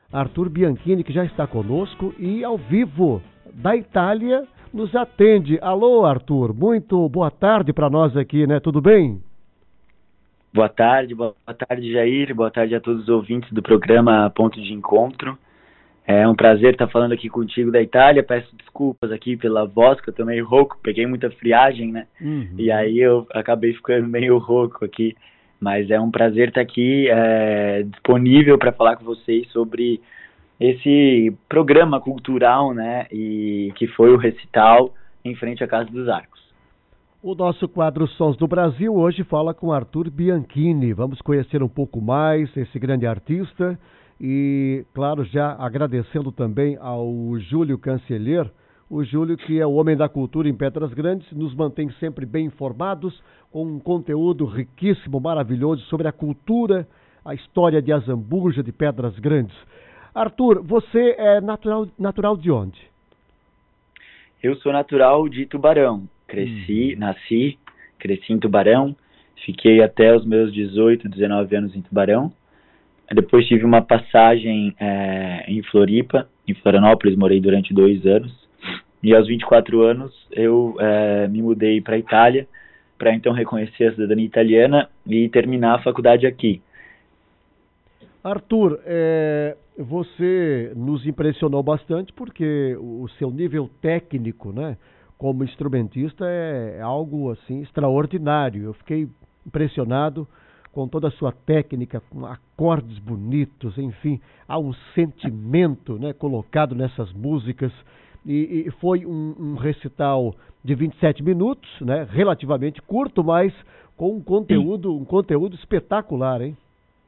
Arthur Bianchini, que já está conosco e ao vivo da Itália nos atende. Alô, Arthur, muito boa tarde para nós aqui, né? Tudo bem? Boa tarde, Jair, boa tarde a todos os ouvintes do programa Ponto de Encontro. É um prazer estar falando aqui contigo da Itália. Peço desculpas aqui pela voz, que eu tô meio rouco, peguei muita friagem, né? E aí eu acabei ficando meio rouco aqui. Mas é um prazer estar aqui disponível para falar com vocês sobre esse programa cultural, né? E que foi o recital em frente à Casa dos Arcos. O nosso quadro Sons do Brasil hoje fala com Arthur Bianchini. Vamos conhecer um pouco mais esse grande artista e, claro, já agradecendo também ao Júlio Cancelher, o Júlio, que é o homem da cultura em Pedras Grandes, nos mantém sempre bem informados com um conteúdo riquíssimo, maravilhoso sobre a cultura, a história de Azambuja, de Pedras Grandes. Arthur, você é natural de onde? Eu sou natural de Tubarão. Nasci, cresci em Tubarão, fiquei até os meus 18, 19 anos em Tubarão. Depois tive uma passagem em Floripa, em Florianópolis, morei durante 2 anos. E aos 24 anos eu me mudei para a Itália, para então reconhecer a cidadania italiana e terminar a faculdade aqui. Arthur, você nos impressionou bastante porque o seu nível técnico, né, como instrumentista é algo assim extraordinário. Eu fiquei impressionado com toda a sua técnica, com acordes bonitos, enfim, há um sentimento, né, colocado nessas músicas. E foi um recital de 27 minutos, né, relativamente curto, mas com um conteúdo espetacular, hein?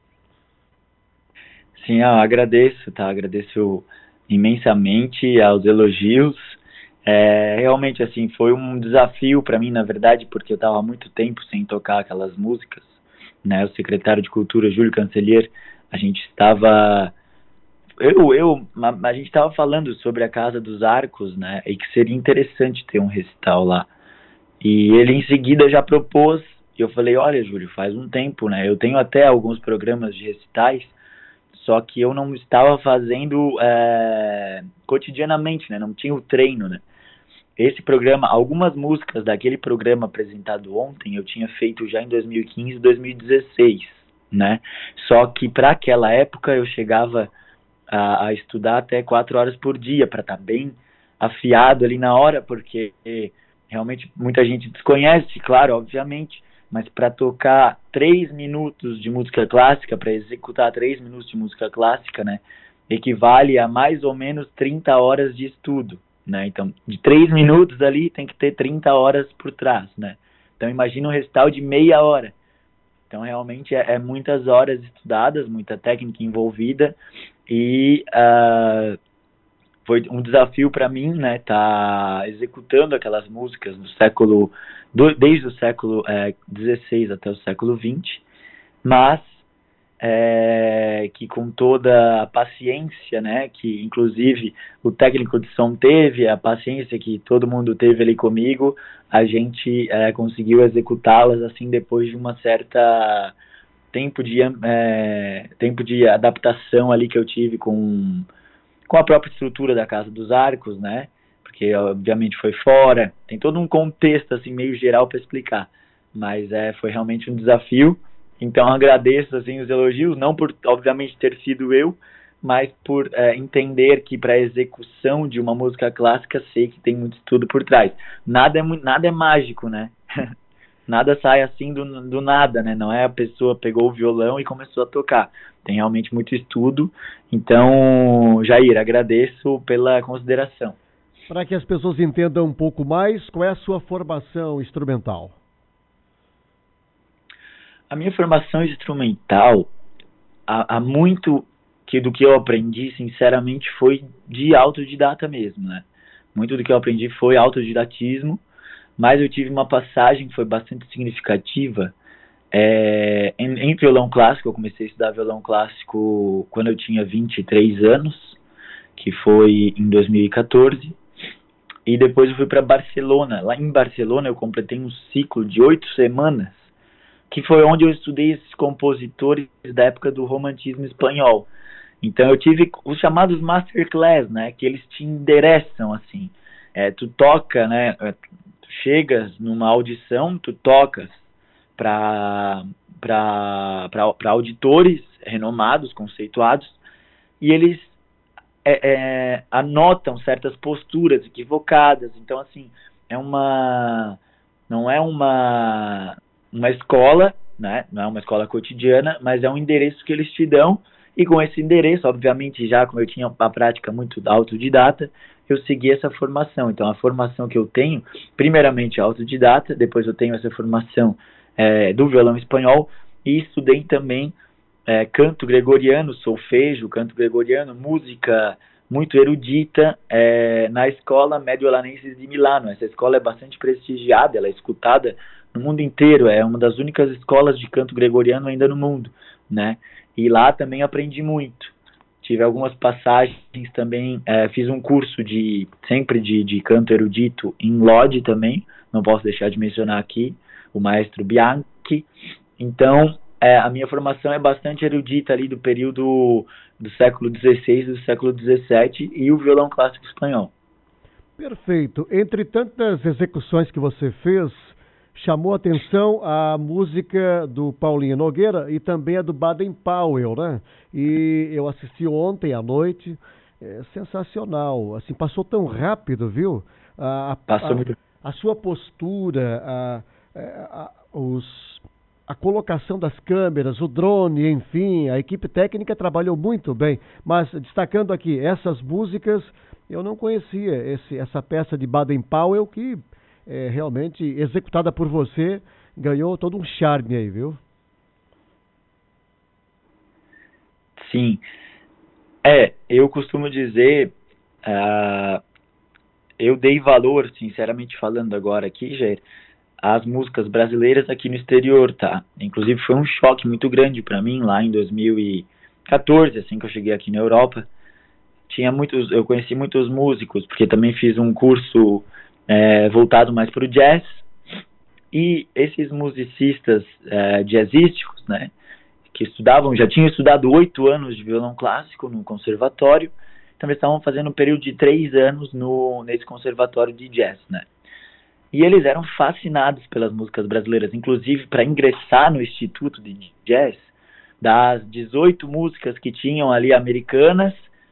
Sim, eu agradeço, tá? Agradeço imensamente aos elogios. Realmente, assim, foi um desafio para mim, na verdade, porque eu estava há muito tempo sem tocar aquelas músicas, né? O secretário de Cultura, Júlio Cancelher, a gente estava... a gente estava falando sobre a Casa dos Arcos, né? E que seria interessante ter um recital lá. E ele, em seguida, já propôs, e eu falei, olha, Júlio, faz um tempo, né? Eu tenho até alguns programas de recitais, só que eu não estava fazendo cotidianamente, né? Não tinha o treino, né? Esse programa, algumas músicas daquele programa apresentado ontem, eu tinha feito já em 2015 e 2016, né? Só que para aquela época eu chegava a estudar até 4 horas por dia, para estar bem afiado ali na hora, porque realmente muita gente desconhece, claro, obviamente, mas para tocar 3 minutos de música clássica, para executar 3 minutos de música clássica, né, equivale a mais ou menos 30 horas de estudo, né? Então, de 3 minutos ali tem que ter 30 horas por trás, né? Então, imagina um recital de meia hora. Então, realmente é muitas horas estudadas, muita técnica envolvida e foi um desafio para mim, né, tá executando aquelas músicas desde o século XVI até o século XX, mas que com toda a paciência, né, que inclusive o técnico de som teve, a paciência que todo mundo teve ali comigo, a gente conseguiu executá-las assim depois de uma certa tempo de adaptação ali que eu tive com a própria estrutura da Casa dos Arcos, né? Porque obviamente foi fora, tem todo um contexto assim meio geral para explicar, mas foi realmente um desafio. Então agradeço assim os elogios, não por obviamente ter sido eu, mas por entender que para a execução de uma música clássica sei que tem muito estudo por trás. Nada é mágico, né? Nada sai assim do nada, né? Não é a pessoa pegou o violão e começou a tocar. Tem realmente muito estudo. Então, Jair, agradeço pela consideração. Para que as pessoas entendam um pouco mais, qual é a sua formação instrumental? A minha formação instrumental, há muito do que eu aprendi, sinceramente, foi de autodidata mesmo, né? Muito do que eu aprendi foi autodidatismo, mas eu tive uma passagem que foi bastante significativa em violão clássico. Eu comecei a estudar violão clássico quando eu tinha 23 anos, que foi em 2014, e depois eu fui para Barcelona. Lá em Barcelona eu completei um ciclo de 8 semanas, que foi onde eu estudei esses compositores da época do romantismo espanhol. Então eu tive os chamados masterclass, né, que eles te endereçam, assim. Tu toca, né, tu chegas numa audição, tu tocas para auditores renomados, conceituados, e eles anotam certas posturas equivocadas. Então, assim, não é uma escola, né? Não é uma escola cotidiana, mas é um endereço que eles te dão, e com esse endereço, obviamente, já como eu tinha a prática muito autodidata, eu segui essa formação. Então, a formação que eu tenho, primeiramente autodidata, depois eu tenho essa formação do violão espanhol, e estudei também canto gregoriano, solfejo, canto gregoriano, música muito erudita na Escola Mediolanenses de Milano. Essa escola é bastante prestigiada, ela é escutada no mundo inteiro, é uma das únicas escolas de canto gregoriano ainda no mundo, né? E lá também aprendi muito. Tive algumas passagens também, fiz um curso sempre de canto erudito em Lodi também, não posso deixar de mencionar aqui, o maestro Bianchi. Então, a minha formação é bastante erudita ali do período do século XVI e do século XVII, e o violão clássico espanhol. Perfeito. Entre tantas execuções que você fez, chamou a atenção a música do Paulinho Nogueira e também a do Baden Powell, né? E eu assisti ontem à noite, sensacional. Assim, passou tão rápido, viu? Passou muito. A sua postura, a colocação das câmeras, o drone, enfim, a equipe técnica trabalhou muito bem. Mas destacando aqui, essas músicas, eu não conhecia essa peça de Baden Powell que realmente executada por você, ganhou todo um charme aí, viu? Sim. Eu costumo dizer, eu dei valor, sinceramente falando agora aqui, Jair, às músicas brasileiras aqui no exterior, tá? Inclusive foi um choque muito grande para mim lá em 2014, assim que eu cheguei aqui na Europa. Eu conheci muitos músicos, porque também fiz um curso voltado mais para o jazz, e esses musicistas jazzísticos, né, que já tinham estudado 8 anos de violão clássico no conservatório, então eles estavam fazendo um período de 3 anos nesse conservatório de jazz, né, e eles eram fascinados pelas músicas brasileiras. Inclusive, para ingressar no Instituto de Jazz, das 18 músicas que tinham ali americanas,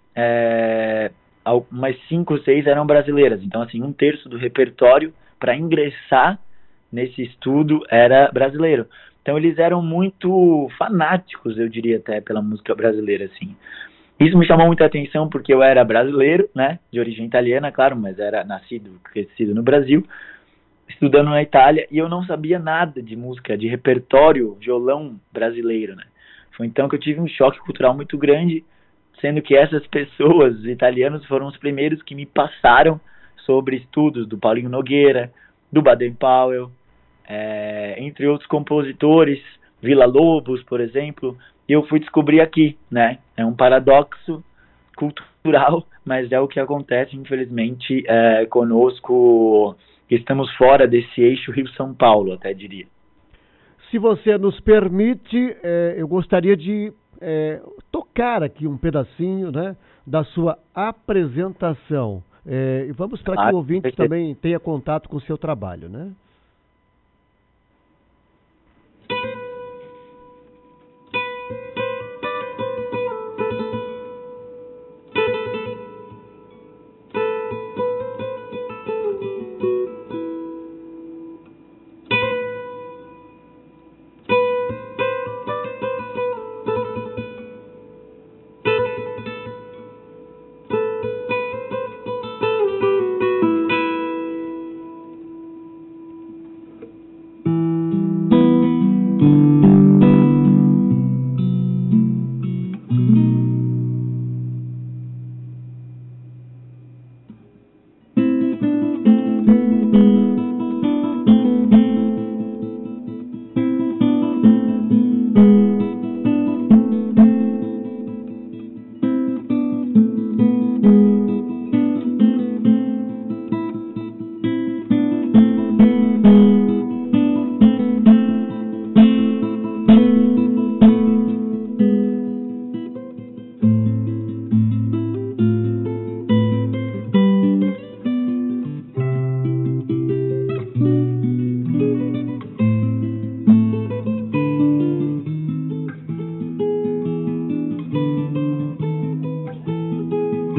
umas 5 ou 6 eram brasileiras. Então, assim, 1/3 do repertório para ingressar nesse estudo era brasileiro. Então, eles eram muito fanáticos, eu diria até, pela música brasileira, assim. Isso me chamou muita atenção porque eu era brasileiro, né, de origem italiana, claro, mas era crescido no Brasil, estudando na Itália, e eu não sabia nada de música, de repertório, violão brasileiro, né. Foi então que eu tive um choque cultural muito grande, sendo que essas pessoas, os italianos, foram os primeiros que me passaram sobre estudos do Paulinho Nogueira, do Baden Powell, entre outros compositores, Villa-Lobos, por exemplo, e eu fui descobrir aqui, né? É um paradoxo cultural, mas é o que acontece, infelizmente, conosco, que estamos fora desse eixo Rio-São Paulo, até diria. Se você nos permite, eu gostaria de tocar aqui um pedacinho, né, da sua apresentação. E vamos para que o ouvinte também tenha contato com o seu trabalho, né?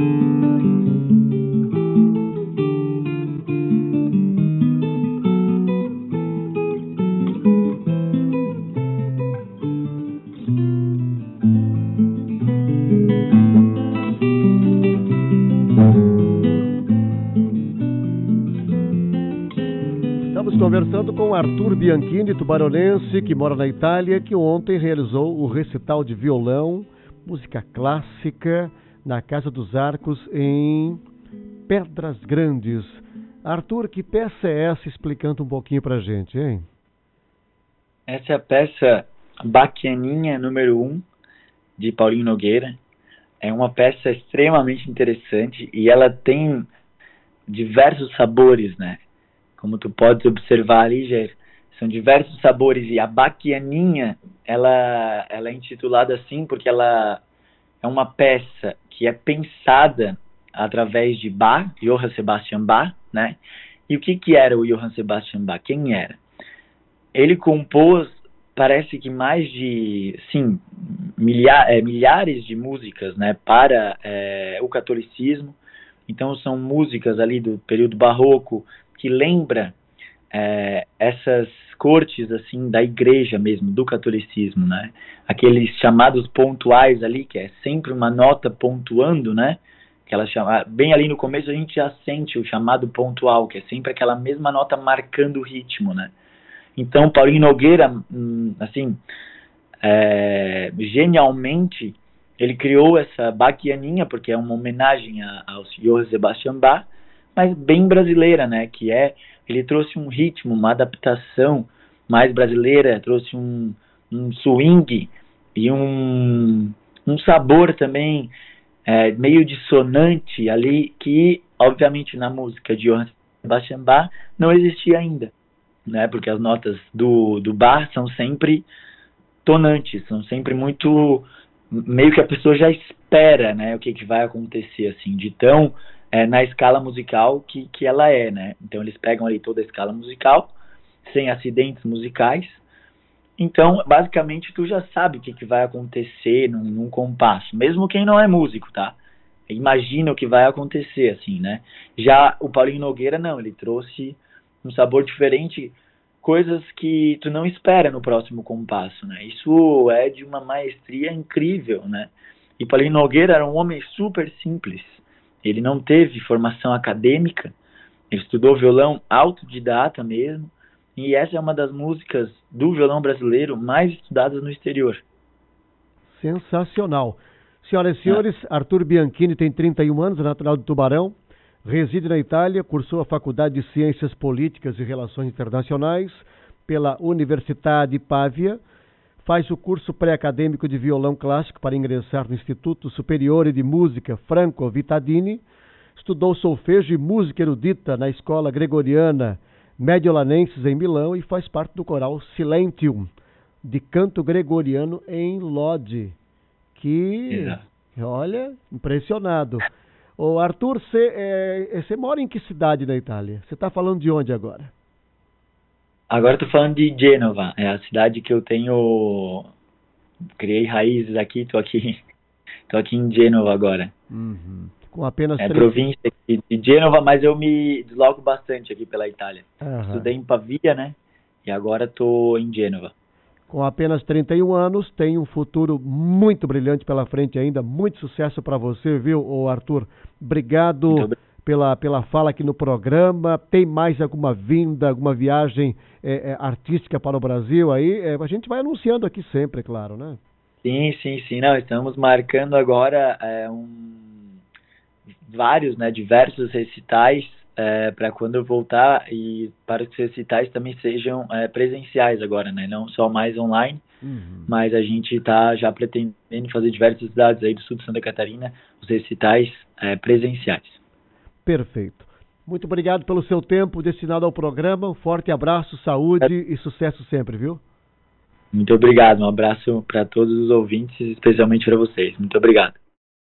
Conversando com Arthur Bianchini, tubaronense, que mora na Itália, que ontem realizou o recital de violão, música clássica, na Casa dos Arcos, em Pedras Grandes. Arthur, que peça é essa? Explicando um pouquinho pra gente, hein? Essa é a peça Baquianinha número 1, de Paulinho Nogueira. É uma peça extremamente interessante e ela tem diversos sabores, né? Como tu pode observar ali, Jair, são diversos sabores. E a Baquianinha, ela é intitulada assim porque ela é uma peça que é pensada através de Bach, Johann Sebastian Bach, né? E o que era o Johann Sebastian Bach? Quem era? Ele compôs, parece que mais de, sim, milhares de músicas, né, para o catolicismo. Então são músicas ali do período barroco, que lembra essas cortes assim da igreja mesmo, do catolicismo, né? Aqueles chamados pontuais ali, que é sempre uma nota pontuando, né? Bem ali no começo a gente já sente o chamado pontual, que é sempre aquela mesma nota marcando o ritmo, né? Então Paulinho Nogueira, assim, genialmente, ele criou essa Baquianinha, porque é uma homenagem ao Johann Sebastian Bach, mas bem brasileira, né? Ele trouxe um ritmo, uma adaptação mais brasileira, trouxe um swing e um sabor também meio dissonante ali, que obviamente na música de Johann Sebastian Bach não existia ainda, né? Porque as notas do Bach são sempre tonantes, são sempre muito, meio que a pessoa já espera, né, o que vai acontecer, assim, de tão na escala musical que ela é, né? Então eles pegam ali toda a escala musical, sem acidentes musicais. Então, basicamente, tu já sabe o que vai acontecer num compasso, mesmo quem não é músico, tá? Imagina o que vai acontecer, assim, né? Já o Paulinho Nogueira, não, ele trouxe um sabor diferente, coisas que tu não espera no próximo compasso, né? Isso é de uma maestria incrível, né? E Paulinho Nogueira era um homem super simples. Ele não teve formação acadêmica, ele estudou violão autodidata mesmo, e essa é uma das músicas do violão brasileiro mais estudadas no exterior. Sensacional. Senhoras e senhores, Arthur Bianchini tem 31 anos, é natural de Tubarão, reside na Itália, cursou a Faculdade de Ciências Políticas e Relações Internacionais pela Universidade Pavia, faz o curso pré-acadêmico de violão clássico para ingressar no Instituto Superiore de Música Franco Vittadini, estudou solfejo e música erudita na Escola Gregoriana Mediolanenses em Milão e faz parte do coral Silentium, de canto gregoriano em Lodi, que, olha, impressionado. Ô Arthur, você mora em que cidade da Itália? Você está falando de onde agora? Agora estou falando de Gênova, é a cidade que eu criei raízes aqui, tô aqui em Gênova agora. Uhum. Com apenas província de Gênova, mas eu me desloco bastante aqui pela Itália. Estudei em Pavia, né? E agora estou em Gênova. Com apenas 31 anos, tem um futuro muito brilhante pela frente ainda. Muito sucesso para você, viu, Arthur? Obrigado pela fala aqui no programa. Tem mais alguma vinda, alguma viagem artística para o Brasil aí? A gente vai anunciando aqui sempre, é claro, né? Sim. Não, estamos marcando agora diversos recitais para quando eu voltar, e para que os recitais também sejam presenciais agora, né? Não só mais online, mas a gente está já pretendendo fazer diversas cidades aí do sul de Santa Catarina, os recitais presenciais. Perfeito. Muito obrigado pelo seu tempo destinado ao programa. Um forte abraço, saúde e sucesso sempre, viu? Muito obrigado. Um abraço para todos os ouvintes, especialmente para vocês. Muito obrigado.